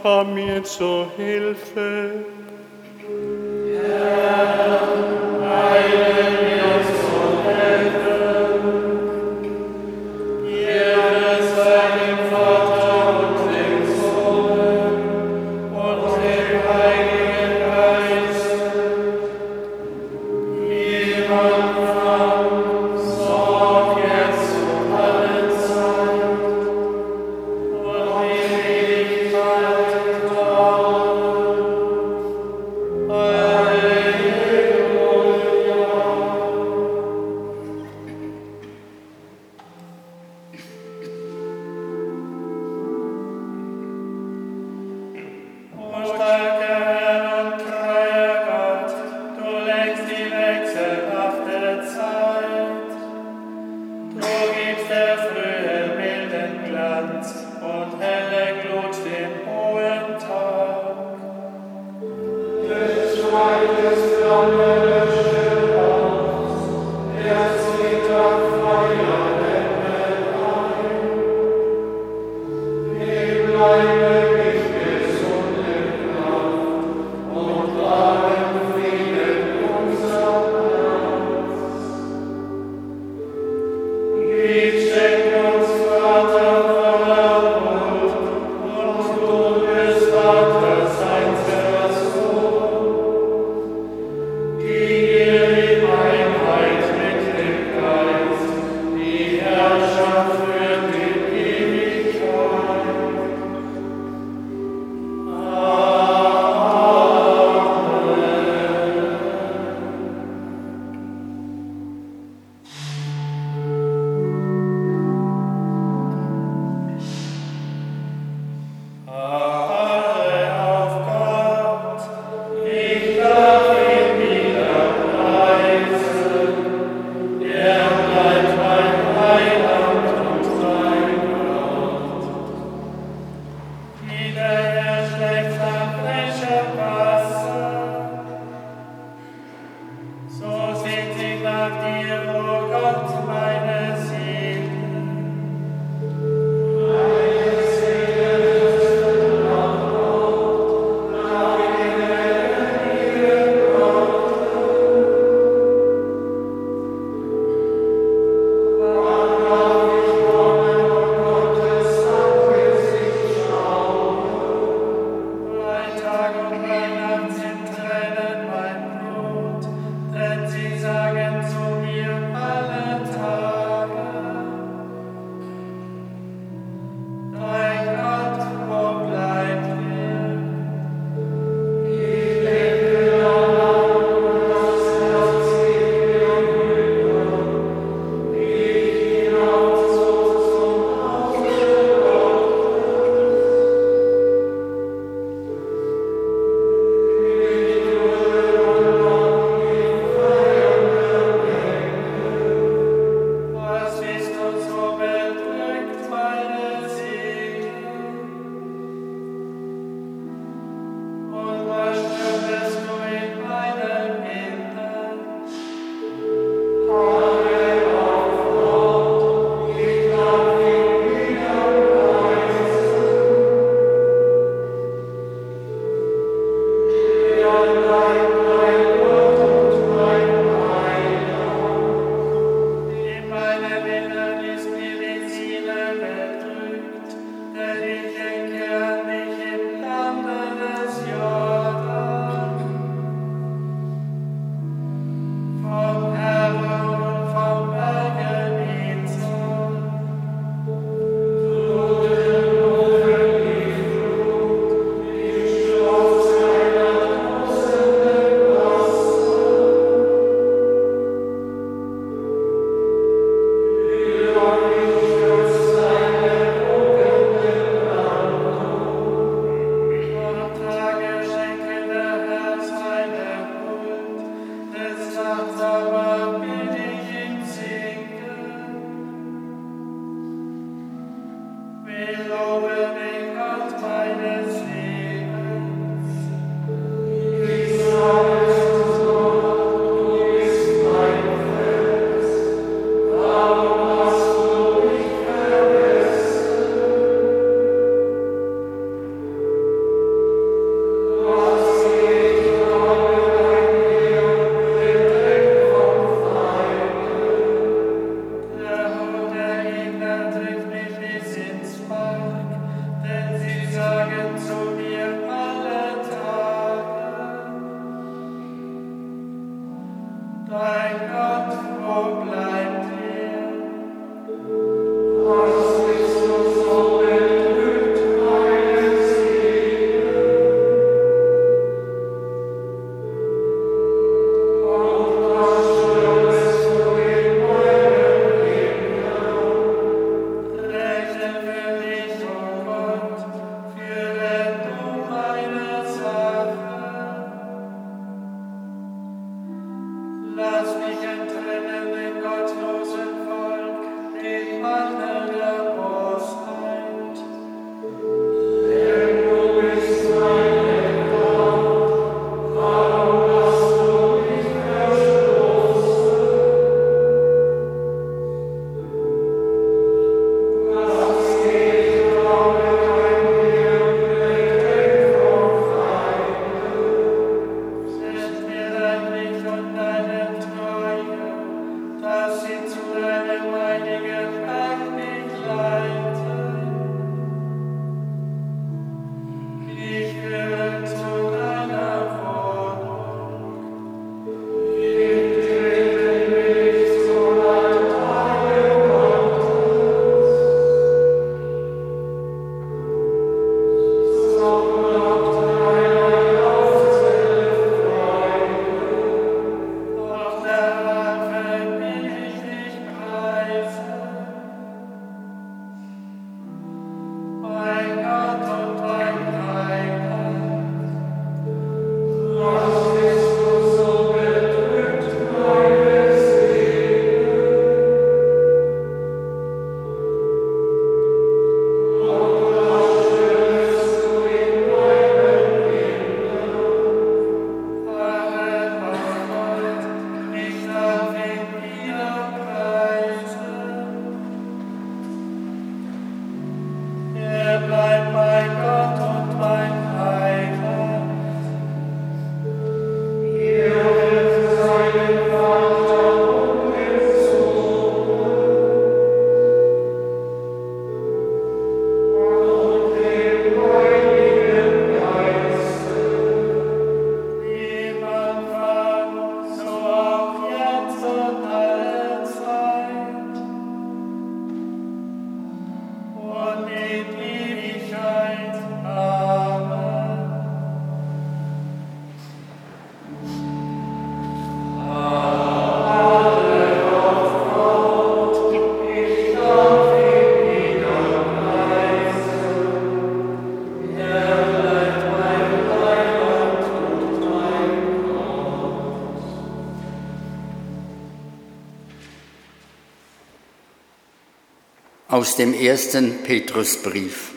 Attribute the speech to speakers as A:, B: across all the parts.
A: komm mir zu Hilfe.
B: Herr, eile mir zu Hilfe. Ehre sei dem Vater und dem Sohn und dem Heiligen Geist, wie im Anfang, so auch jetzt und alle Zeit und in Ewigkeit. Halleluja. O starker Herr und treuer Gott, du lenkst die wechselhafte Zeit. Du gibst der Frühe milden Glanz und helle Glut dem hohen Tag. Des Schweiges Flamme lösche aus, er zieht auf Feuer Himmel ein. Ihm bleibe ich gesund in Kraft und wahren Frieden unser Herz. Gib, schenk uns, Vater, voller Mut, und du des Vaters einziger Sohn.
C: Aus dem 1. Petrusbrief.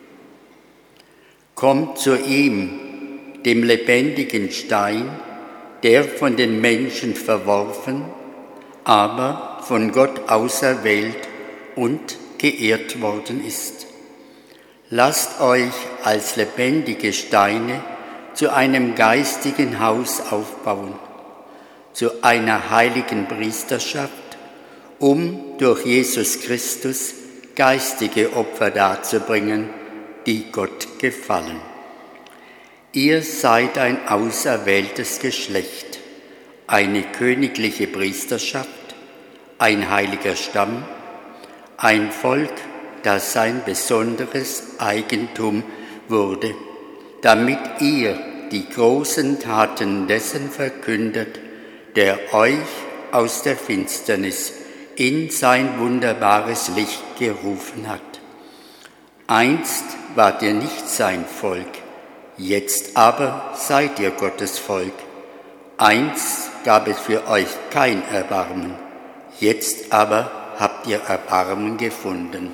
C: Kommt zu ihm, dem lebendigen Stein, der von den Menschen verworfen, aber von Gott auserwählt und geehrt worden ist. Lasst euch als lebendige Steine zu einem geistigen Haus aufbauen, zu einer heiligen Priesterschaft, um durch Jesus Christus geistige Opfer darzubringen, die Gott gefallen. Ihr seid ein auserwähltes Geschlecht, eine königliche Priesterschaft, ein heiliger Stamm, ein Volk, das sein besonderes Eigentum wurde, damit ihr die großen Taten dessen verkündet, der euch aus der Finsternis in sein wunderbares Licht gerufen hat. Einst wart ihr nicht sein Volk, jetzt aber seid ihr Gottes Volk. Einst gab es für euch kein Erbarmen, jetzt aber habt ihr Erbarmen gefunden.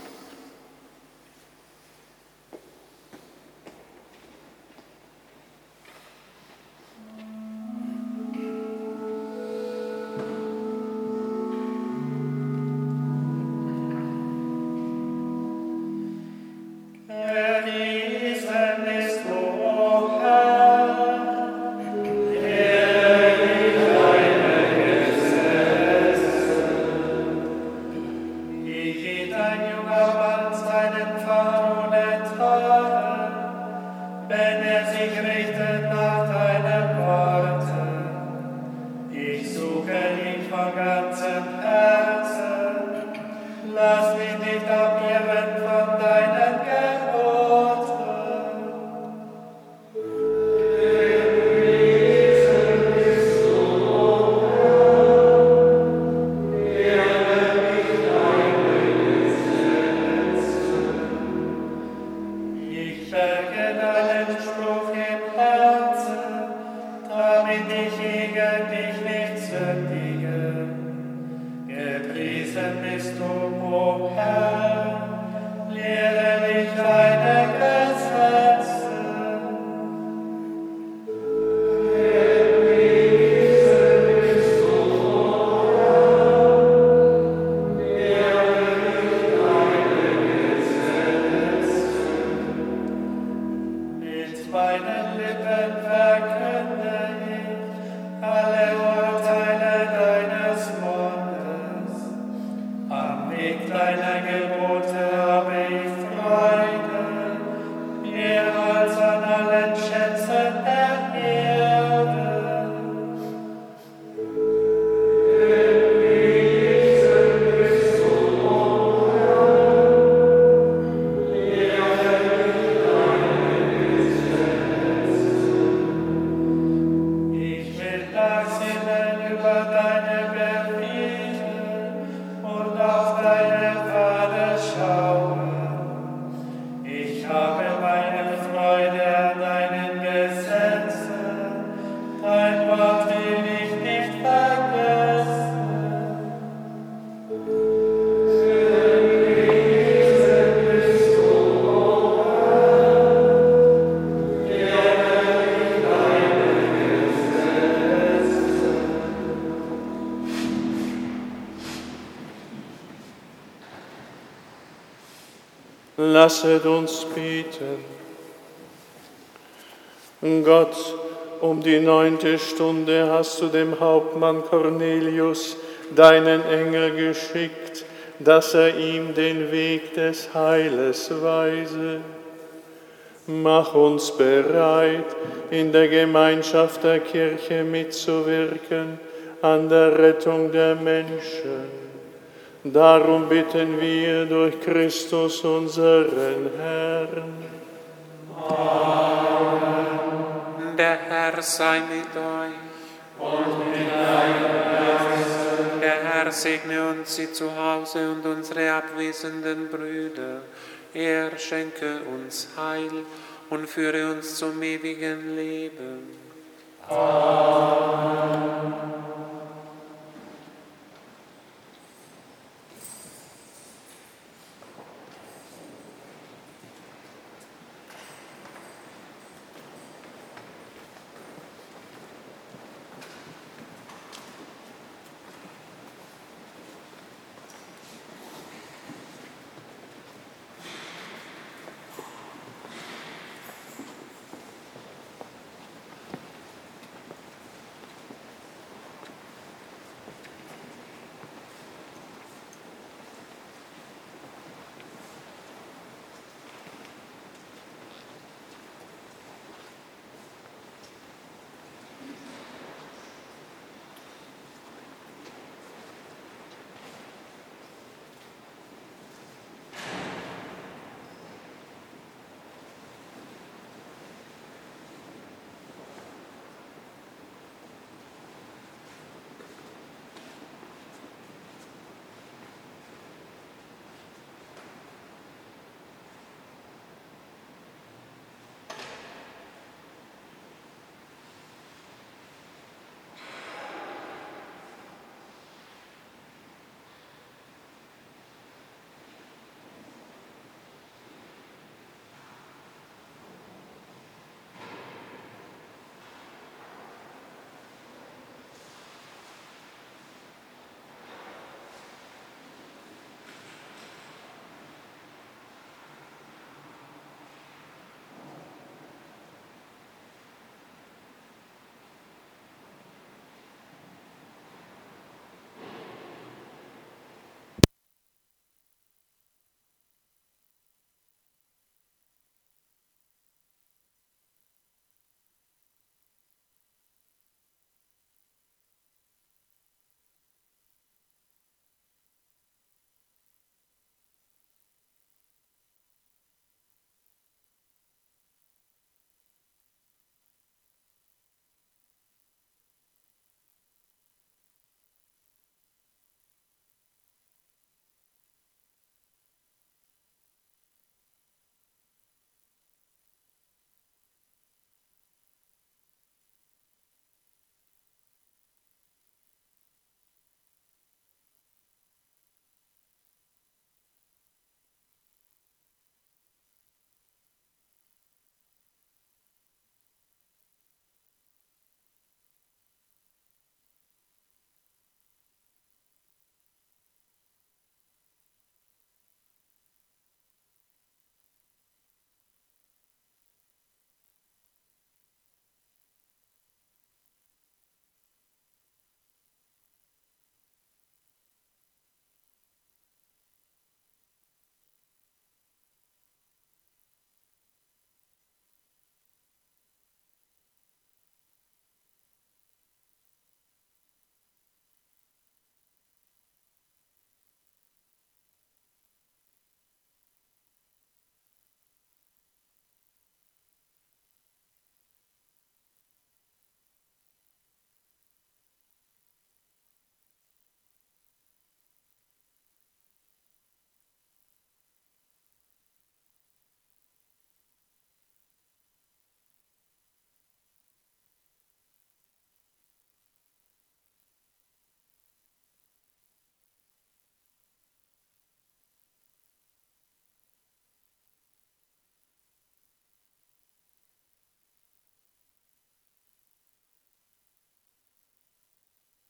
A: Lasset uns beten. Gott, um die 9. Stunde hast du dem Hauptmann Cornelius deinen Engel geschickt, dass er ihm den Weg des Heiles weise. Mach uns bereit, in der Gemeinschaft der Kirche mitzuwirken an der Rettung der Menschen. Darum bitten wir durch Christus unseren Herrn.
D: Amen. Der Herr sei mit euch.
B: Und mit deinem Geiste.
D: Der Herr segne uns sie zu Hause und unsere abwesenden Brüder. Er schenke uns Heil und führe uns zum ewigen Leben.